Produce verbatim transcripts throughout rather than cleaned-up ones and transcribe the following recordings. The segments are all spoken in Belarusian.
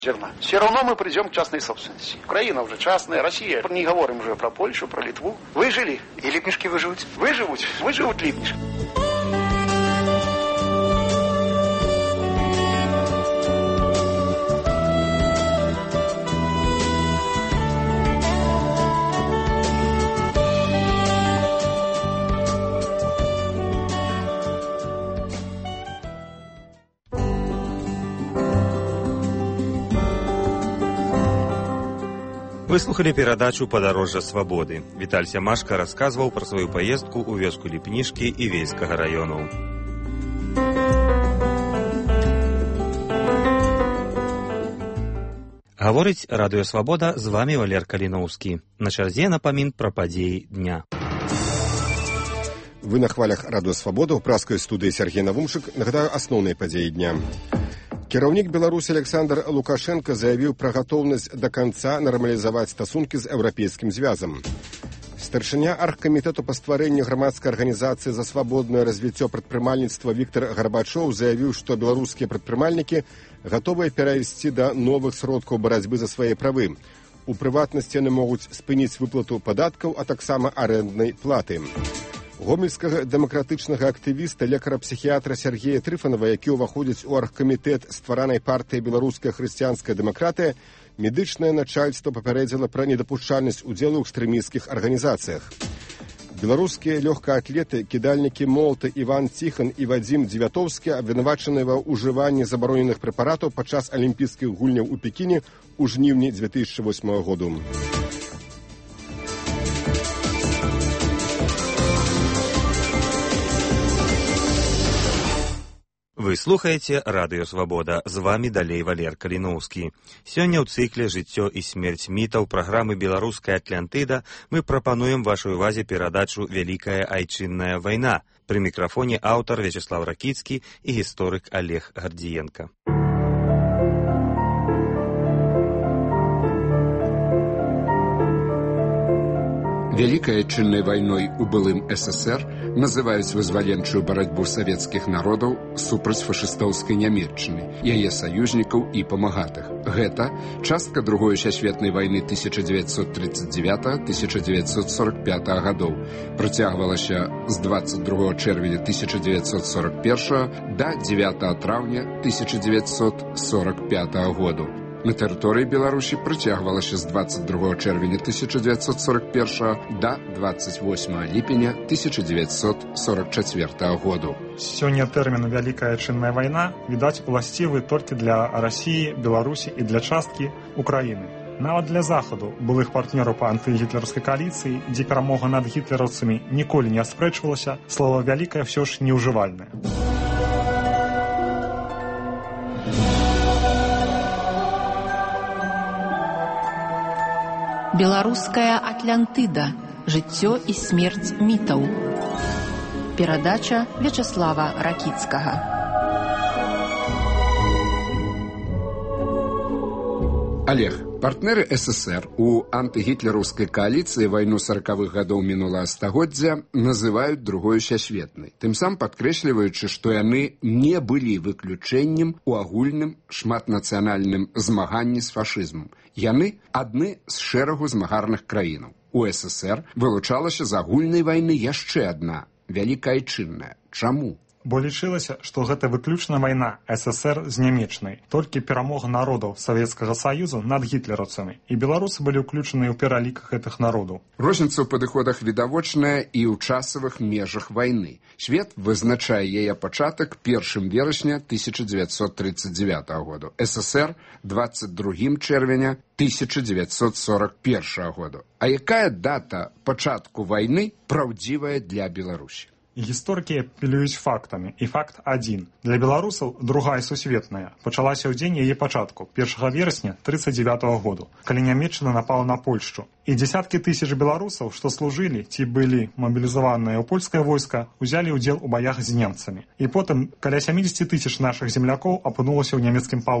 зерна. Все равно мы придем к частной собственности. Украина уже частная, Россия. Не говорим уже про Польшу, про Литву. Выжили. И липнишки выживут. Выживут. Выживут липнишки. Вы слухали перадачу «Падарожжа свабоды». Віталь Сямашка расказваў пра сваю паездку ў вёску Ліпнішкі і Вельскага раёнаў. Гаворыць Радыё Свабода, з вамі Валер Каліноўскі. На чарзе напамін пра падзеі дня. Вы на хвалях Радыё Свабода ў праскай студыі Сергей Навумчык. Нагадаю асноўныя падзеі дня. Кіраўнік Беларусі Александр Лукашенко заявіў пра гатоўнасць да канца нармалізаваць стасункі з еўрапейскім звязам. Старшыня аргкамітэту па стварэнню грамадскай арганізацыі за свабоднае развіццё прадпрымальніцтва Віктор Гарбачоў заявіў, што беларускія прадпрымальнікі гатовыя перайсці да новых сродкаў барацьбы за свае правы. У прыватнасці яны могуць спыніць выплату падаткаў, а таксама арэнднай платы. Гомельскага дэмакратычнага актывіста, лекара-псіхіятра Сергея Трыфанова, які ўваходзіць у аргкамітэт стваранай партыі «Беларуская хрысціянская дэмакратыя», медычнае начальства папярэдзіла пра недапушчальнасць удзелу ў экстрэмісцкіх арганізацыях. Беларускія лёгкаатлеты, кідальнікі молта Іван Ціхан і Вадзім Дзевятоўскі абвінавачаныя ва ўжыванні забароненых прэпаратаў падчас алімпійскіх гульняў у Пекіне ў жніўні дзве тысячы восьмага году. Вы слухаеце Радыё Свабода. З вамі далей Валер Каліноўскі. Сёння ў цыкле «Жыццё і смерць мітаў» праграмы «Беларуская Атлантыда» мы прапануем вашай увазе перадачу «Вялікая айчынная вайна». Пры мікрафоне аўтар Вячеслав Ракіцкі і гісторык Олег Гардзіенка. Вялікай айчыннай вайной у былым эс эс ер называюць вызваленчую барацьбу савецкіх народаў супраць фашыстоўскай Нямецчыны, яе саюзнікаў і памагатых. Гэта частка другой сусветнай вайны тысяча дзевяцьсот тридцать девятого — тысяча дзевяцьсот сорок пятого гадоў. Працягвалася з двадцать другого чэрвеня тысяча дзевяцьсот сорок первого да дзевятого траўня тысяча дзевяцьсот сорок пятого году. На тэрыторыі Беларусі працягвалася з двадцать другого чэрвеня тысяча дзевяцьсот сорок первого да двадцать восьмого ліпеня тысяча дзевяцьсот сорок четвёртого году. Сёння тэрмін «Вялікая айчынная вайна» відаць уласцівы толькі для Расіі, Беларусі і для часткі Украіны. Нават для Захаду, былых партнёраў па антыгітлераўскай кааліцыі, дзе перамога над гітлераўцамі ніколі не аспрэчвалася, слова «вялікая» ўсё ж неўжывальнае. Беларуская Атлантыда. Жыццё і смерць мітаў. Перадача Вячеслава Ракіцкага. Олег, партнеры эс эс ер у антыгітлераўскай кааліцыі вайну саракавых гадоў мінулага стагоддзя называюць другой сусветнай, тым самым падкрэсліваючы, што яны не былі выключэннем у агульным шматнацыянальным змаганні з фашызмам. Яны адны з шэрагу змагарных краінаў. У эс эс ер вылучалася з агульнай вайны яшчэ адна, вялікая айчынная. Чаму? Бо лічылася, што гэта выключна вайна эс эс ер з Нямецчынай, толькі перамога народаў Савецкага Саюзу над гітлераўцамі, і беларусы былі ўключаныя ў пералік гэтых народаў. Розніца ў падыходах відавочная і ў часавых межах вайны. Свет вызначае яе пачатак першым верасня тысяча дзевяцьсот тридцать девятого году, эс эс ер двадцать другим чэрвеня тысяча дзевяцьсот сорок первого году. А якая дата пачатку вайны праўдзівая для Беларусі? Гісторыкі апелююць фактамі, і факт адзін. Для беларусаў другая сусветная пачалася ў дзень яе пачатку, першага верасня тридцать девятого году, калі Нямецчына напала на Польшчу. І дзесяткі тысяч беларусаў, што служылі ці былі мабілізаваныя ў польскае войска, узялі ўдзел у баях з немцамі. І потым каля сямидесяти тысяч нашых землякоў апынулася ў нямецкім палоне.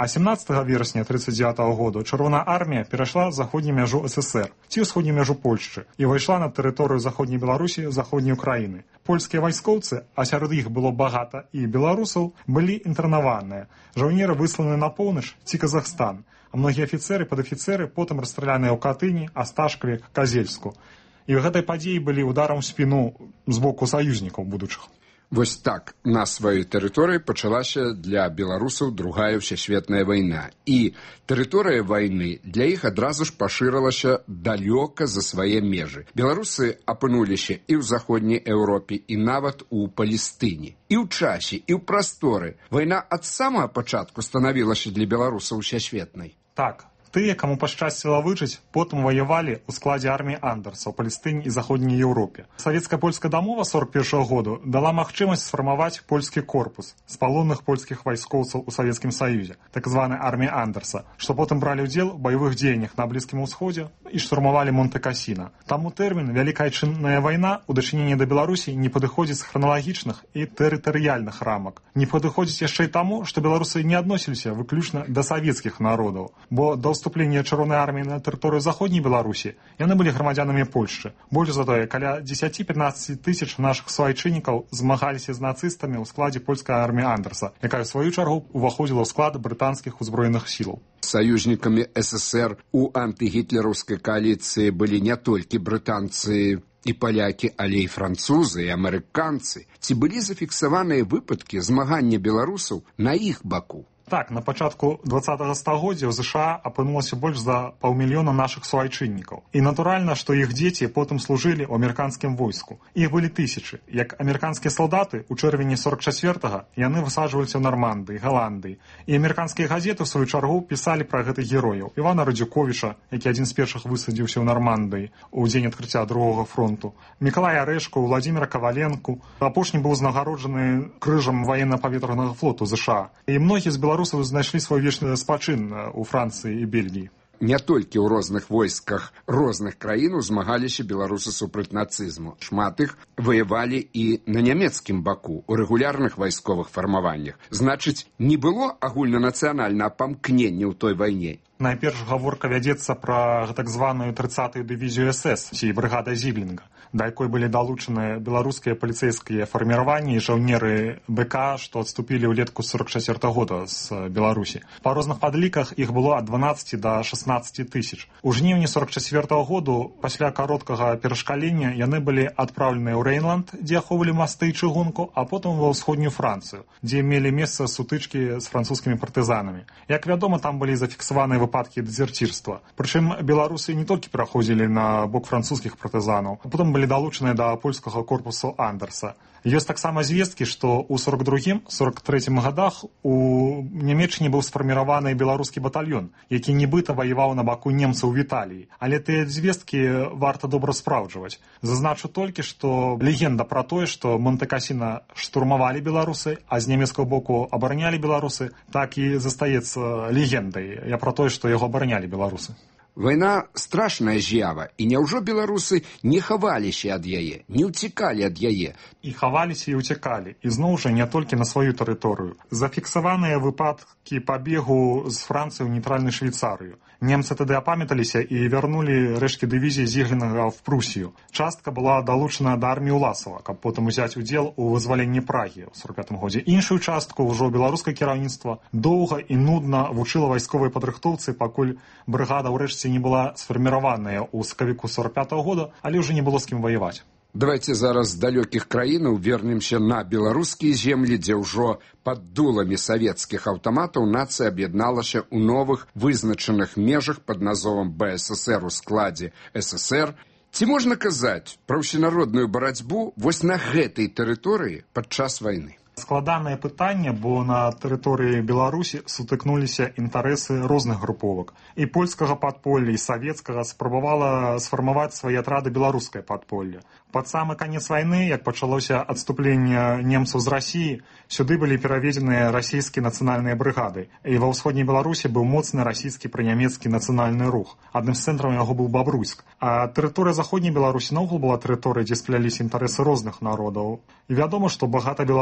А сямнаццатага верасня тридцать девятого году Чырвоная армія перайшла заходнюю мяжу СССР ці ўсходнюю мяжу Польшчы і ўвайшла на тэрыторыю заходняй Беларусі, заходняй Украіны. Польскія вайскоўцы, а сярод іх было багата і беларусаў, былі інтэрнаваныя. Жаўнеры высланы на поўнач ці Казахстан, а многія афіцэры, падафіцэры потым расстраляныя ў Катыні, Асташкаве, Казельску. І гэтай падзеі былі ударам у спіну з боку саюзнікаў будучых. Вось так на сваёй тэрыторыі пачалася для беларусаў другая ўсесветная вайна. І тэрыторыя вайны для іх адразу ж пашырылася далёка за свае межы. Беларусы апынуліся і ў заходняй Еўропе, і нават у Палестыне. І ў часе, і ў прасторы. Вайна ад самага пачатку станавілася для беларусаў усесветнай. Так. Тыя, каму пашчасціла выжыць, потым ваявалі ў складзе арміі Андерса ў Палестыне і заходняй Еўропе. Савецка-польская дамова сорок першага году дала магчымасць сфармаваць польскі корпус з палонных польскіх вайскоўцаў у Савецкім Саюзе, так званай арміі Андерса, што потым бралі ўдзел у баявых дзеяннях на Блізкім Усходзе і штурмавалі Монте-Касіна. Таму тэрмін «Вялікая Айчынная вайна» у дачыненні да Беларусі не падыходзіць з храналагічных і тэрытарыяльных рамак. Не падыходзіць яшчэ і таму, што беларусы не адносіліся выключна да савецкіх народаў, бо да ўступлення Чырвонай арміі на тэрыторыю заходняй Беларусі яны былі грамадзянамі Польшчы. Больш за тое, каля дзесяць-пятнаццаць тысяч нашых суайчыннікаў змагаліся з нацыстамі ў складзе польскай арміі Андерса, якая ў сваю чаргу ўваходзіла ў склад брытанскіх узброеных сілаў. Саюзнікамі СССР у антыгітлераўскай кааліцыі былі не толькі брытанцы і палякі, але і французы, і амерыканцы. Ці былі зафіксаваныя выпадкі змагання беларусаў на іх баку? Так, на пачатку двадцатага стагоддзя ў ЗША апынулася больш за паўмільёна нашых суайчыннікаў. І натуральна, што іх дзеці потым служылі ў амерыканскім войску. Іх былі тысячы. Як амерыканскія салдаты ў чэрвені сорок чацвёртага яны высаджваліся ў Нармандыі, Галандыі. І амерыканскія газеты, ў сваю чаргу, пісалі пра гэтых герояў. Івана Радзюковіча, які адзін з першых высадзіўся ў Нармандыі ў дзень адкрыцця другога фронту. Мікалая Арэшку, Владзіміра Каваленку. Апошні быў узнагароджаны крыжам ваенна-паветранага флоту ЗША. І многія з беларусаў знайшлі свой вечны спачын у Францыі і Бельгіі. Не толькі ў розных войсках розных краін узмагаліся беларусы супраць нацызму. Шмат іх ваявалі і на нямецкім баку, у рэгулярных вайсковых фармаваннях. Значыць, не было агульнанацыянальнага памкнення ў той вайне. Найперш гаворка вядзецца пра так званую трыццатую дывізію СС, ці брыгада Зіблінга, да якой былі далучаны беларускія паліцэйскія фарміраванні і жаўнеры БК, што адступілі ўлетку сорок чацвёртага года з Беларусі. Па розных падліках іх было ад дванаццаці да шаснаццаці тысяч. У жніўні сорок чацвёртага году, пасля кароткага перашкалення, яны былі адпраўленыя ў Рэйнланд, дзе ахоўвалі масты і чыгунку, а потым ва ўсходнюю Францыю, дзе мелі месца сутычкі з французскімі партызанамі. Як вядома, там былі зафіксаваныя выпадкі дэзерцірства. Прычым беларусы не толькі праходзілі на бок французскіх партызанаў, а потым былі далучаныя да польскага корпусу Андерса. Ёсць таксама звесткі, што ў сорок другім — сорок трэцім гадах у Нямецчыне быў сфарміраваны беларускі батальён, які нібыта ваяваў на баку немцаў в Італіі. Але тыя звесткі варта добра спраўджваць. Зазначу толькі, што легенда пра тое, што Монте-Касіна штурмавалі беларусы, а з нямецкага боку абаранялі беларусы, так і застаецца легендай. Я пра тое, што яго абаранялі беларусы. Вайна страшная з'ява, і няўжо беларусы не хаваліся ад яе, не ўцікалі ад яе? І хаваліся і ўцякалі, і зноў жа не толькі на сваю тэрыторыю. Зафіксаваныя выпадкі пабегу з Францыі ў нейтральную Швейцарыю. Немцы тады апамяталіся і вярнулі рэшткі дывізіі Зіглінга в Прусію. Частка была далучана да арміі Уласава, каб потым узяць удзел у вызваленні Прагі ў сорок пятым годзе. Іншую частку ўжо беларускае кіраўніцтва доўга і нудна вучыла вайсковай падрыхтоўцы, пакуль брыгада ўрэшце не была сфарміраваная ў сакавіку сорок пятага года, але ўжо не было з кім ваяваць. Давайте зараз з далёкіх краінаў вернемся на беларускія землі, дзе ўжо пад дуламі савецкіх аўтаматаў нацыя аб'ядналася ў новых вызначаных межах пад назовам БССР у складзе ССР. Ці можна казаць пра ўсенародную барацьбу вось на гэтай тэрыторыі падчас вайны? Складанае пытанне, бо на тэрыторыі Беларусі сутыкнуліся інтарэсы розных груповак. І польскага падполля, і савецкага спрабавала сфармаваць свае атрады беларускае падполля. Пад самы канец вайны, як пачалося адступленне немцаў з Расіі, сюды былі пераведзеныя расійскія нацыянальныя брыгады. І ва ўсходняй Беларусі быў моцны расійскі пранямецкі нацыянальны рух. Адным з цэнтраў яго быў Бабруйск. А тэрыторыя заходняй Беларусі наогул была тэрыторыя, дзе спляліся інтарэсы розных народаў. І вядома, што багата беларусаў, тым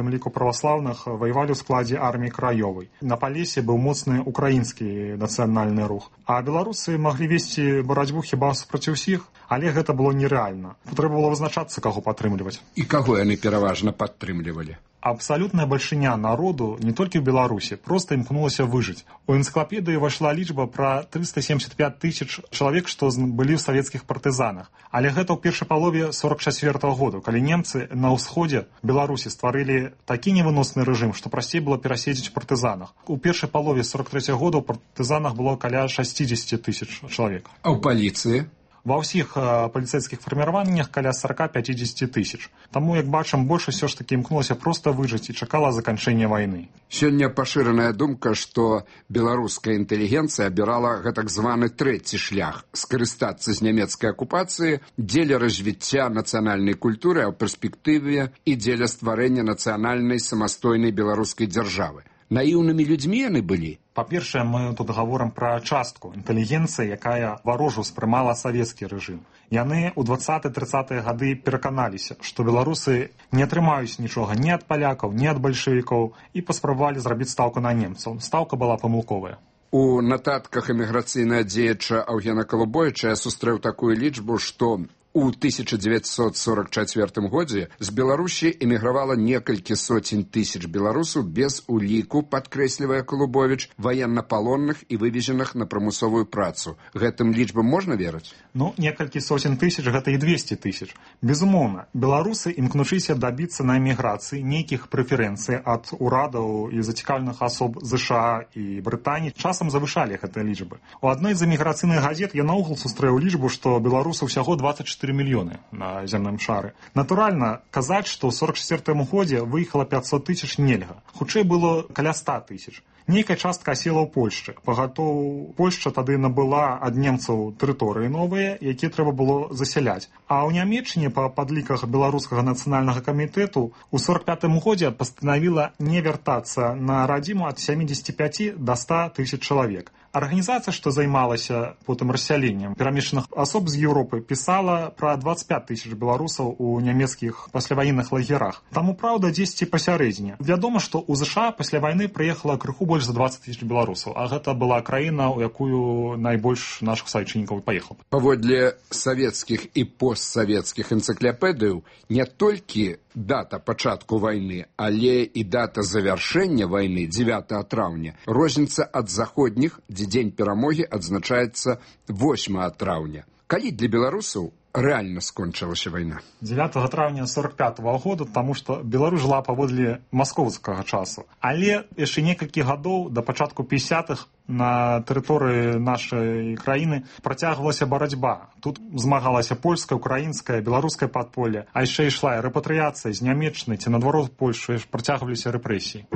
тым ліку праваслаўных, ваявалі ў складзе арміі краёвай. На Палесе быў моцны украінскі нацыянальны рух. А беларусы маглі весці барацьбу хіба супраць усіх, але гэта было нерэальна. Трэба было вызначацца, каго падтрымліваць. І каго яны пераважна падтрымлівалі? Абсалютная бальшыня народу не толькі ў Беларусі проста імкнулася выжыць. У энцыклапедыю ўвайшла лічба пра трыста семдзесят пять тысяч чалавек, што былі ў савецкіх партызанах. Але гэта ў першай палове сорок чацвёртага году, калі немцы на ўсходзе Беларусі стварылі такі невыносны рэжым, што прасцей было пераседзець у партызанах. У першай палове сорок трэцяга года ў партызанах было каля шэсцьдзесят тысяч чалавек. А ў паліцыі? Ва ўсіх э, паліцэйскіх фарміраваннях каля сорок пятьдесят тысяч. Таму, як бачым, большасць усё ж такі імкнулася проста выжыць і чакала заканчэння вайны. Сёння пашыраная думка, што беларуская інтэлігенцыя абірала гэтак званы трэці шлях скарыстацца з нямецкай акупацыі дзеля развіцця нацыянальнай культуры, а ў перспектыве і дзеля стварэння нацыянальнай самастойнай беларускай дзяржавы. Наіўнымі людзьмі яны былі? Па-першае, мы тут гаворым пра частку інтэлігенцыі, якая варожу ўспрымала савецкі рэжым. Яны ў двадцатыя-трыццатыя гады пераканаліся, што беларусы не атрымаюць нічога ні ад палякаў, ні ад бальшавікоў і паспрабавалі зрабіць стаўку на немцаў. Стаўка была памылковая. У нататках эміграцыйнага дзеяча Аўгена Калубойча я сустрэў такую лічбу, што у тысяча дзевяцьсот сорок чацвёртым годзе з Беларусі эмігравала некалькі соцень тысяч беларусаў без уліку, падкрэслівае Калубовіч, ваеннапалонных і вывезеных на прамысовую працу. Гэтым лічбам можна верыць? Ну, некалькі соцень тысяч, гэта і двесце тысяч. Безумоўна, беларусы, імкнучыся дабіцца на эміграцыі нейкіх прэферэнцый ад урадаў і зацікаўленых асоб ЗША і Брытаніі, часам завышалі гэтыя лічбы. У адной з эміграцыйных газет я наогул сустрэў лічбу, што беларусаў усяго двадцать четыре мільёны на зямным шары. Натуральна, казаць, што ў сорок чацвёртым годзе выехала пятьсот тысяч нельга. Хутчэй было каля ста тысяч. Нейкая частка асела ў Польшчы. Пагатоў Польшча тады набыла ад немцаў тэрыторыі новыя, якія трэба было засяляць. А ў Нямецчыне па падліках беларускага нацыянальнага камітэту ў сорок пятым годзе пастанавіла не вяртацца на радзіму ад сямдзесят пять до ста тысяч чалавек. Арганізацыя, што займалася потым рассяленнем перамешчаных асоб з Еўропы, пісала пра двадцать пять тысяч беларусаў у нямецкіх пасляваенных лагерах. Таму, праўда, дзесьці пасярэдзіне. Вядома, што ў ЗША пасля вайны прыехала крыху больш за двадцать тысяч беларусаў, а гэта была краіна, у якую найбольш нашых суайчыннікаў паехала. Паводле савецкіх і постсавецкіх энцыклапедыяў не толькі дата пачатку вайны, але і дата завяршэння вайны дзевятага траўня розніца ад заходніх, дзе дзень перамогі адзначаецца восьмага траўня. Калі для беларусаў рэальна скончылася вайна? дзевятага траўня сорок пятага года, таму што Беларусь жыла паводле маскоўскага часу. Але яшчэ некалькі гадоў да пачатку пятидесятых на тэрыторыі нашай краіны працягвалася барацьба. Тут змагалася польская, украінская, беларускае падполле, а яшчэ ішла рэпатрыяцыя з Нямецчыны ці наадварот Польшчы, працягваліся рэпрэсіі.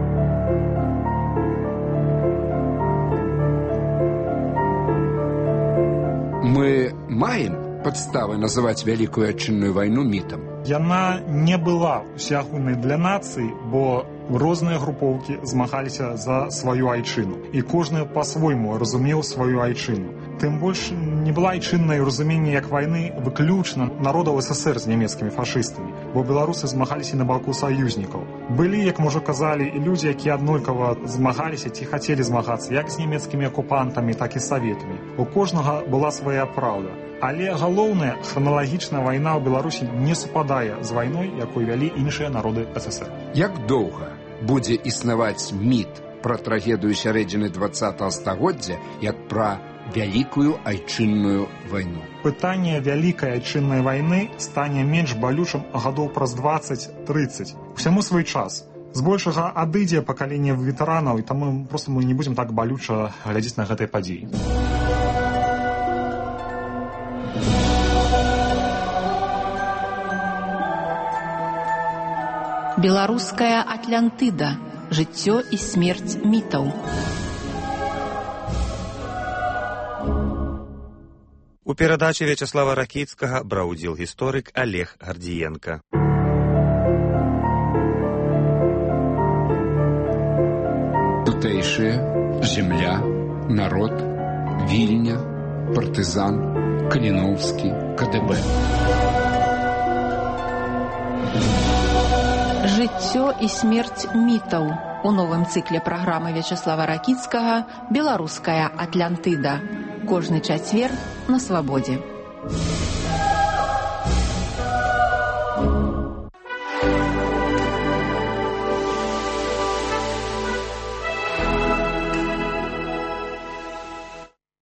Мы маем падставы называць вялікую адчынную вайну мітам? Яна не была усеагульнай для нацыі, бо розныя групоўкі змагаліся за сваю айчыну. І кожны па-свойму разумеў сваю айчыну. Тым больш не была айчыннай разуменне як вайны выключна народаў СССР з нямецкімі фашыстамі, бо беларусы змагаліся на баку саюзнікаў. Былі, як мы ўжо казалі, і людзі, якія аднолькава змагаліся ці хацелі змагацца як з нямецкімі акупантамі, так і саветамі. У кожнага была свая праўда. Але галоўная храналагічная вайна ў Беларусі не супадае з вайной, якую вялі іншыя народы СССР. Як доўга будзе існаваць міт пра трагедыю сярэдзіны двадцатага стагоддзя, як пра вялікую айчынную вайну? Пытанне вялікай айчыннай вайны стане менш балючым гадоў праз дваццаць-трыццаць. Усяму свой час. Збольшага адыдзе пакаленне ветэранаў, і таму проста мы не будзем так балюча глядзець на гэтай падзеі. Беларуская Атлантыда. Жыццё і смерць мітаў. У перадачы Вячаслава Ракіцкага браў удзел гісторык Олег Гардзіенка. Тутэйшыя, земля, народ, Вільня, партызан, Каліноўскі, КДБ. Жыццё і смерць мітаў у новым цыкле праграмы Вячеслава Ракіцкага «Беларуская Атлантыда». Кожны чацвер на Свабодзе.